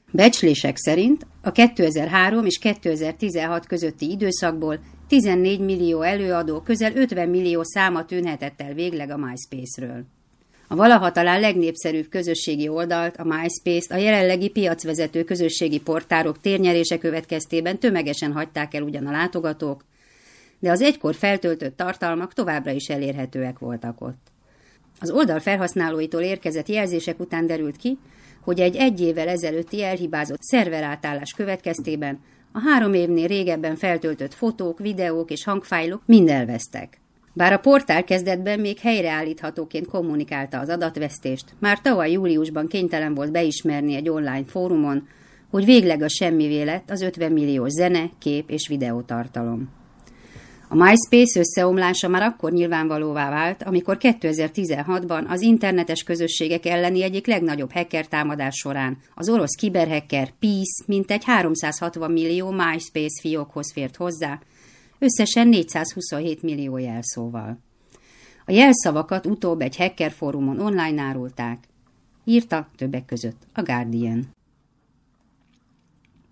Becslések szerint a 2003 és 2016 közötti időszakból 14 millió előadó, közel 50 millió száma tűnhetett el végleg a MySpace-ről. A valaha talán legnépszerűbb közösségi oldalt, a MySpace-t a jelenlegi piacvezető közösségi portálok térnyerése következtében tömegesen hagyták el ugyan a látogatók, de az egykor feltöltött tartalmak továbbra is elérhetőek voltak ott. Az oldal felhasználóitól érkezett jelzések után derült ki, hogy egy évvel ezelőtti elhibázott szerverátállás következtében a 3 évnél régebben feltöltött fotók, videók és hangfájlok mind elvesztek. Bár a portál kezdetben még helyreállíthatóként kommunikálta az adatvesztést, már tavaly júliusban kénytelen volt beismerni egy online fórumon, hogy végleg a semmivé lett az 50 milliós zene, kép és videótartalom. A MySpace összeomlása már akkor nyilvánvalóvá vált, amikor 2016-ban az internetes közösségek elleni egyik legnagyobb hacker támadás során az orosz kiberhacker Peace mintegy 360 millió MySpace fiókhoz fért hozzá, összesen 427 millió jelszóval. A jelszavakat utóbb egy hacker fórumon online árulták, írta többek között a Guardian.